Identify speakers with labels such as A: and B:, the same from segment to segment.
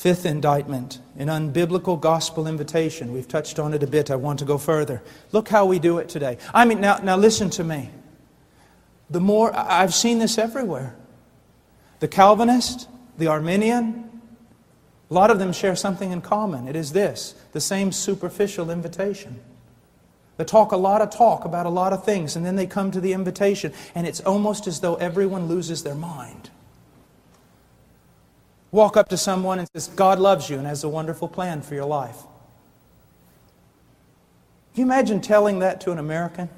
A: Fifth indictment, an unbiblical gospel invitation. We've touched on it a bit. I want to go further. Look how we do it today. Now listen to me. The more, I've seen this everywhere. The Calvinist, the Arminian, a lot of them share something in common. It is this, the same superficial invitation. They talk a lot of talk about a lot of things, and then they come to the invitation, and it's almost as though everyone loses their mind. Walk up to someone and says, God loves you and has a wonderful plan for your life. Can you imagine telling that to an American?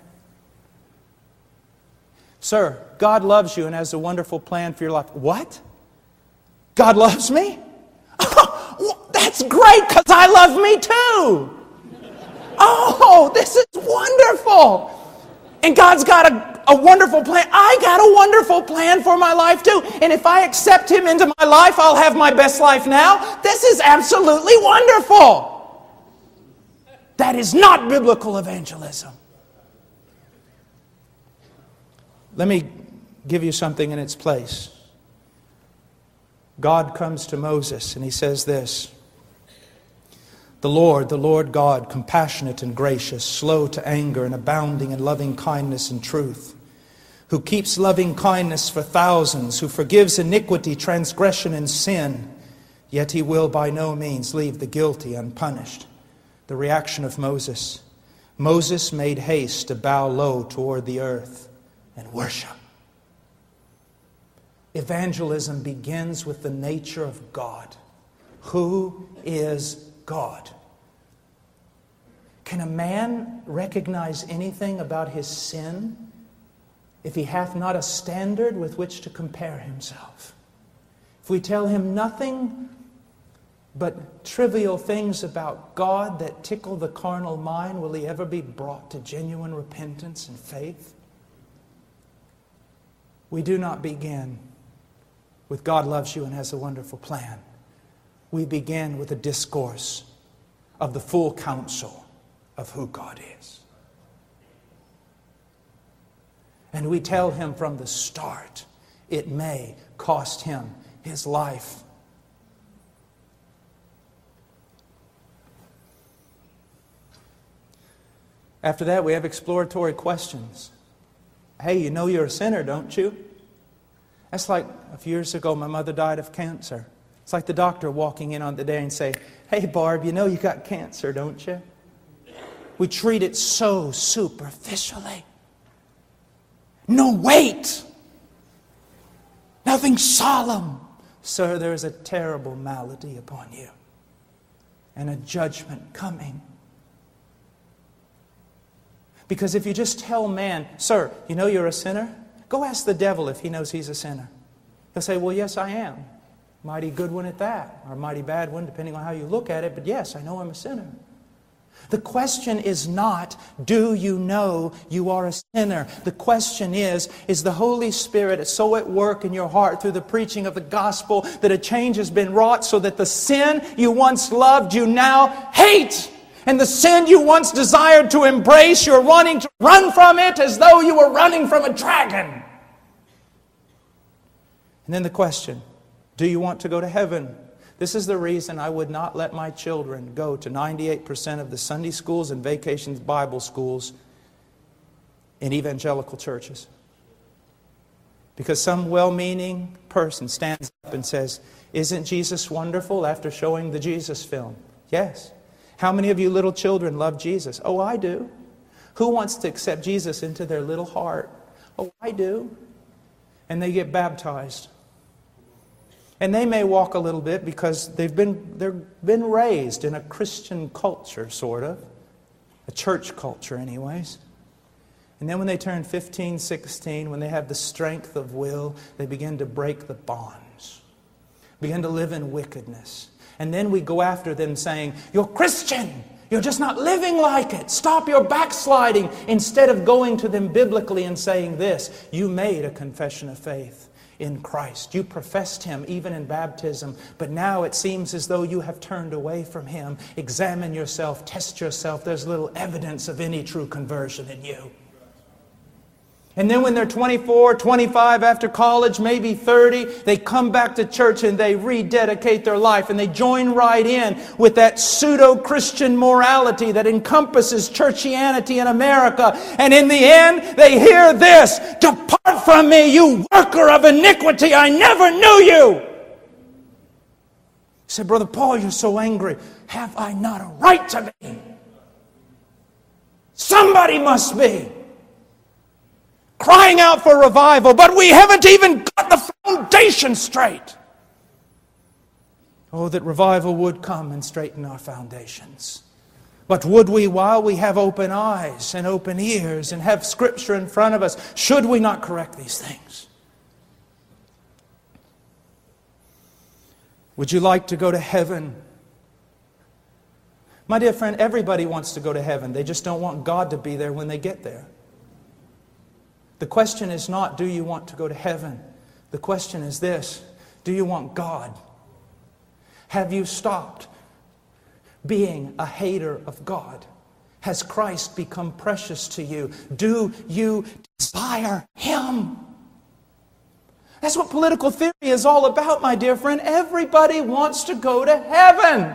A: Sir, God loves you and has a wonderful plan for your life. What? God loves me? Oh, that's great because I love me too. Oh, this is wonderful. And God's got a wonderful plan. I got a wonderful plan for my life too. And if I accept Him into my life, I'll have my best life now. This is absolutely wonderful. That is not biblical evangelism. Let me give you something in its place. God comes to Moses and He says this. The Lord God, compassionate and gracious, slow to anger and abounding in loving kindness and truth, who keeps loving kindness for thousands, who forgives iniquity, transgression, and sin, yet He will by no means leave the guilty unpunished. The reaction of Moses. Moses made haste to bow low toward the earth and worship. Evangelism begins with the nature of God. Who is God? Can a man recognize anything about his sin if he hath not a standard with which to compare himself? If we tell him nothing but trivial things about God that tickle the carnal mind, will he ever be brought to genuine repentance and faith? We do not begin with God loves you and has a wonderful plan. We begin with a discourse of the full counsel of who God is. And we tell him from the start, it may cost him his life. After that, we have exploratory questions. Hey, you know you're a sinner, don't you? That's like a few years ago, my mother died of cancer. It's like the doctor walking in on the day and saying, hey, Barb, you know you got cancer, don't you? We treat it so superficially. No weight. Nothing solemn. Sir, there is a terrible malady upon you and a judgment coming. Because if you just tell man, sir, you know you're a sinner? Go ask the devil if he knows he's a sinner. He'll say, well, yes, I am. Mighty good one at that, or a mighty bad one, depending on how you look at it. But yes, I know I'm a sinner. The question is not, do you know you are a sinner? The question is the Holy Spirit so at work in your heart through the preaching of the gospel that a change has been wrought so that the sin you once loved, you now hate? And the sin you once desired to embrace, you're wanting to run from it as though you were running from a dragon. And then the question, do you want to go to heaven? This is the reason I would not let my children go to 98% of the Sunday schools and vacations Bible schools in evangelical churches. Because some well-meaning person stands up and says, isn't Jesus wonderful, after showing the Jesus film? Yes. How many of you little children love Jesus? Oh, I do. Who wants to accept Jesus into their little heart? Oh, I do. And they get baptized. And they may walk a little bit because they've been raised in a Christian culture, sort of. A church culture, anyways. And then when they turn 15, 16, when they have the strength of will, they begin to break the bonds. Begin to live in wickedness. And then we go after them saying, you're Christian. You're just not living like it. Stop your backsliding. Instead of going to them biblically and saying this, you made a confession of faith in Christ. You professed Him even in baptism. But now it seems as though you have turned away from Him. Examine yourself. Test yourself. There's little evidence of any true conversion in you. And then when they're 24, 25, after college, maybe 30, they come back to church and they rededicate their life. And they join right in with that pseudo-Christian morality that encompasses churchianity in America. And in the end, they hear this: "Depart from me, you worker of iniquity, I never knew you." You say, "Brother Paul, you're so angry. Have I not a right to be? Somebody must be crying out for revival, but we haven't even got the foundation straight." Oh, that revival would come and straighten our foundations. But would we, while we have open eyes and open ears and have Scripture in front of us, should we not correct these things? Would you like to go to heaven? My dear friend, everybody wants to go to heaven. They just don't want God to be there when they get there. The question is not, do you want to go to heaven? The question is this: do you want God? Have you stopped being a hater of God? Has Christ become precious to you? Do you desire Him? That's what political theory is all about, my dear friend. Everybody wants to go to heaven.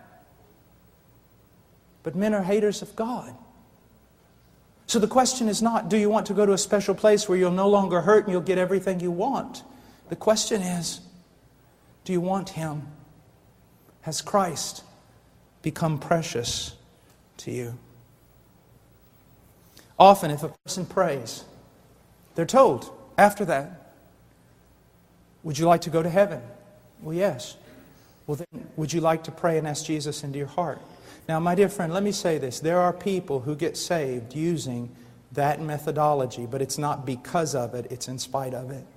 A: But men are haters of God. So the question is not, do you want to go to a special place where you'll no longer hurt and you'll get everything you want? The question is, do you want Him? Has Christ become precious to you? Often, if a person prays, they're told after that, "Would you like to go to heaven?" Well, yes. Well, then, would you like to pray and ask Jesus into your heart? Now, my dear friend, let me say this. There are people who get saved using that methodology, but it's not because of it, it's in spite of it.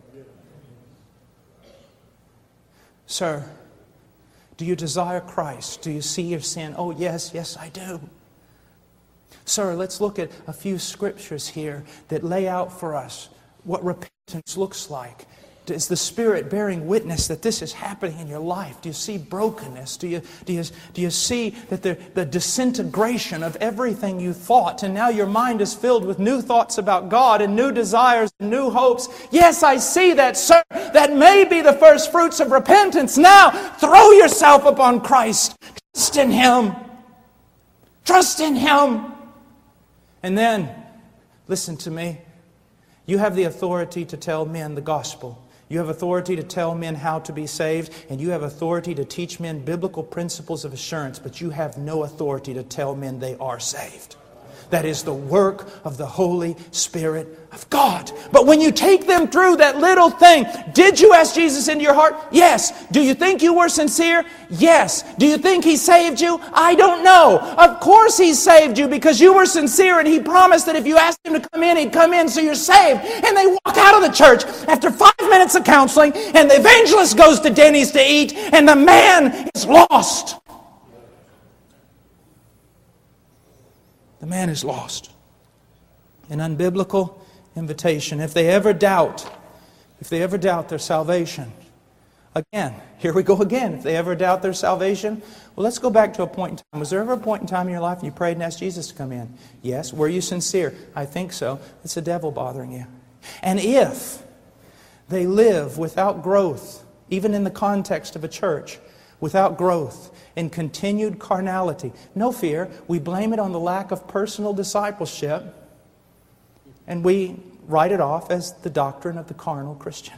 A: Sir, do you desire Christ? Do you see your sin? Oh, yes, yes, I do. Sir, let's look at a few scriptures here that lay out for us what repentance looks like. Is the Spirit bearing witness that this is happening in your life? Do you see brokenness? Do you see that the disintegration of everything you thought, and now your mind is filled with new thoughts about God and new desires and new hopes? Yes, I see that, sir. That may be the first fruits of repentance. Now, throw yourself upon Christ. Trust in Him. Trust in Him. And then, listen to me. You have the authority to tell men the gospel. You have authority to tell men how to be saved, and you have authority to teach men biblical principles of assurance, but you have no authority to tell men they are saved. That is the work of the Holy Spirit of God. But when you take them through that little thing, did you ask Jesus into your heart? Yes. Do you think you were sincere? Yes. Do you think He saved you? I don't know. Of course He saved you because you were sincere, and He promised that if you asked Him to come in, He'd come in, so you're saved. And they walk out of the church after 5 minutes of counseling, and the evangelist goes to Denny's to eat, and the man is lost. The man is lost. An unbiblical invitation. If they ever doubt their salvation, again, here we go again. If they ever doubt their salvation, well, let's go back to a point in time. Was there ever a point in time in your life you prayed and asked Jesus to come in? Yes. Were you sincere? I think so. It's the devil bothering you. And if they live without growth, even in the context of a church, without growth, in continued carnality, no fear, we blame it on the lack of personal discipleship, and we write it off as the doctrine of the carnal Christian.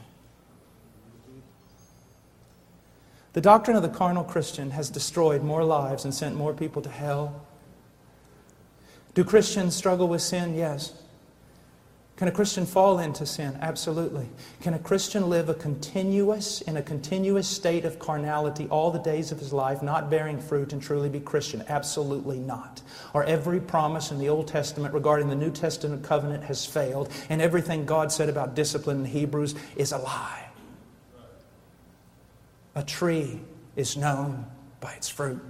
A: The doctrine of the carnal Christian has destroyed more lives and sent more people to hell. Do Christians struggle with sin? Yes. Can a Christian fall into sin? Absolutely. Can a Christian live in a continuous state of carnality all the days of his life, not bearing fruit, and truly be Christian? Absolutely not. Or every promise in the Old Testament regarding the New Testament covenant has failed, and everything God said about discipline in Hebrews is a lie. A tree is known by its fruit.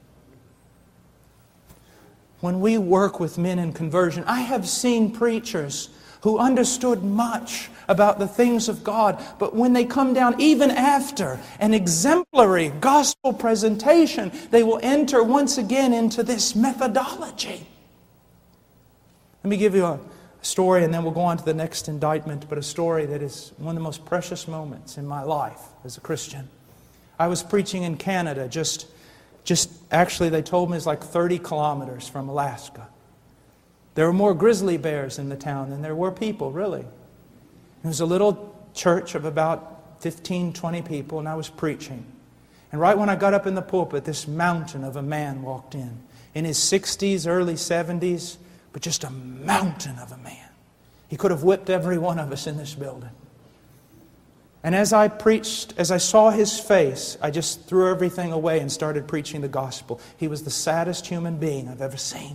A: When we work with men in conversion, I have seen preachers who understood much about the things of God, but when they come down, even after an exemplary gospel presentation, they will enter once again into this methodology. Let me give you A story, and then we'll go on to the next indictment, but a story that is one of the most precious moments in my life as a Christian. I was preaching in Canada, just actually they told me it's like 30 kilometers from Alaska. There were more grizzly bears in the town than there were people, really. It was a little church of about 15, 20 people, and I was preaching. And right when I got up in the pulpit, this mountain of a man walked in his 60s, early 70s, but just a mountain of a man. He could have whipped every one of us in this building. And as I preached, as I saw his face, I just threw everything away and started preaching the gospel. He was the saddest human being I've ever seen.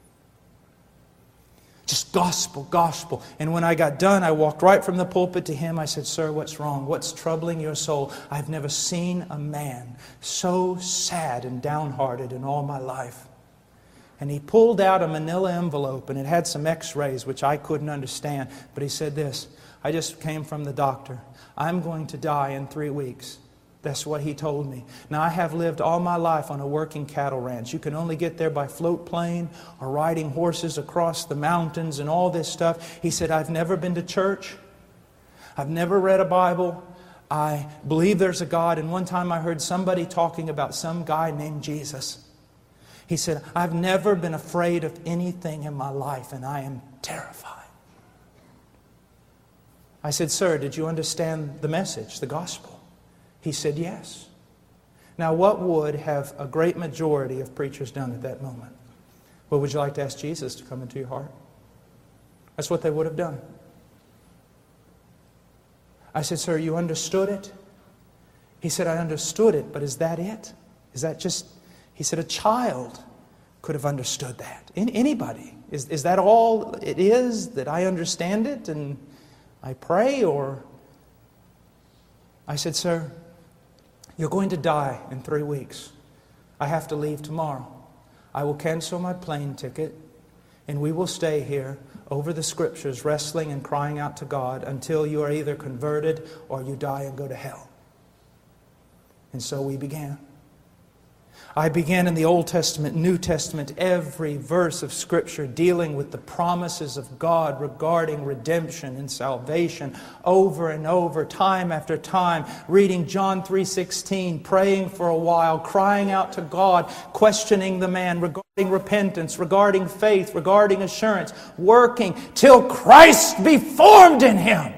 A: Just gospel, gospel. And when I got done, I walked right from the pulpit to him. I said, "Sir, what's wrong? What's troubling your soul? I've never seen a man so sad and downhearted in all my life." And he pulled out a manila envelope, and it had some x-rays, which I couldn't understand. But he said this, "I just came from the doctor. I'm going to die in 3 weeks." That's what he told me. Now, I have lived all my life on a working cattle ranch. You can only get there by float plane or riding horses across the mountains and all this stuff. He said, "I've never been to church. I've never read a Bible. I believe there's a God. And one time I heard somebody talking about some guy named Jesus." He said, "I've never been afraid of anything in my life, and I am terrified." I said, "Sir, did you understand the message, the gospel?" He said, "Yes." Now, what would have a great majority of preachers done at that moment? Well, would you like to ask Jesus to come into your heart? That's what they would have done. I said, "Sir, you understood it?" He said, "I understood it, but is that it? Is that just..." He said, "A child could have understood that. Anybody. Is that all it is, that I understand it and I pray, or..." I said, "Sir, you're going to die in 3 weeks. I have to leave tomorrow. I will cancel my plane ticket, and we will stay here over the Scriptures, wrestling and crying out to God until you are either converted or you die and go to hell." And so we began. I began in the Old Testament, New Testament, every verse of Scripture dealing with the promises of God regarding redemption and salvation over and over, time after time, reading John 3:16, praying for a while, crying out to God, questioning the man regarding repentance, regarding faith, regarding assurance, working till Christ be formed in him.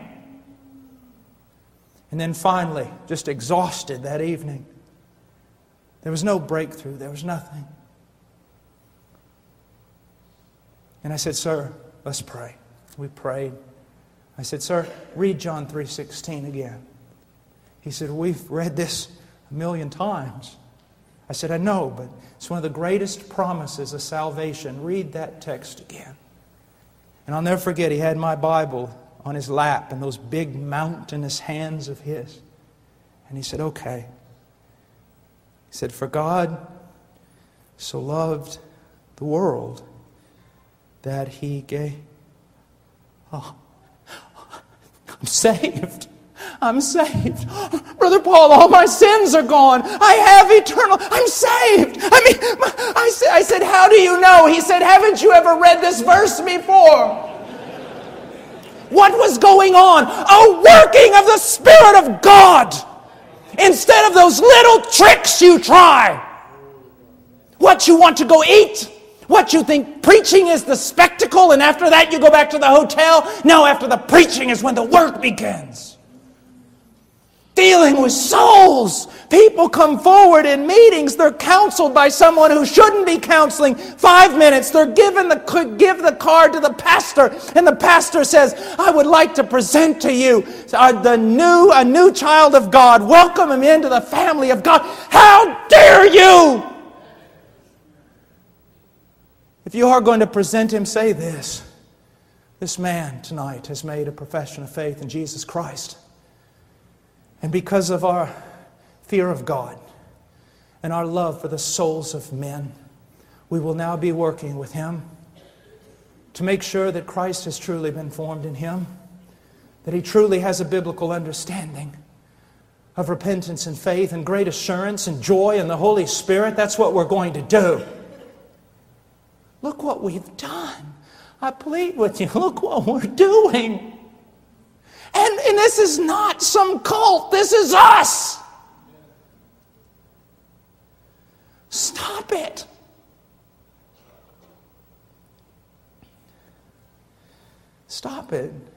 A: And then finally, just exhausted that evening, there was no breakthrough. There was nothing. And I said, "Sir, let's pray." We prayed. I said, "Sir, read John 3:16 again." He said, "We've read this 1,000,000 times." I said, "I know, but it's one of the greatest promises of salvation. Read that text again." And I'll never forget, he had my Bible on his lap in those big mountainous hands of his. And he said, "Okay." He said, "For God so loved the world that He gave..." Oh, I'm saved. I'm saved. "Brother Paul, all my sins are gone. I have eternal..." I'm saved. I said, "How do you know?" He said, "Haven't you ever read this verse before?" What was going on? A working of the Spirit of God. Instead of those little tricks you try. What you want to go eat. What you think preaching is the spectacle, and after that you go back to the hotel. No, after the preaching is when the work begins. Dealing with souls. People come forward in meetings. They're counseled by someone who shouldn't be counseling. 5 minutes. They're give the card to the pastor. And the pastor says, "I would like to present to you a new child of God. Welcome him into the family of God." How dare you! If you are going to present him, say this: "This man tonight has made a profession of faith in Jesus Christ. And because of our fear of God and our love for the souls of men, we will now be working with him to make sure that Christ has truly been formed in him, that he truly has a biblical understanding of repentance and faith and great assurance and joy in the Holy Spirit." That's what we're going to do. Look what we've done. I plead with you, look what we're doing. And this is not some cult. This is us. Stop it. Stop it.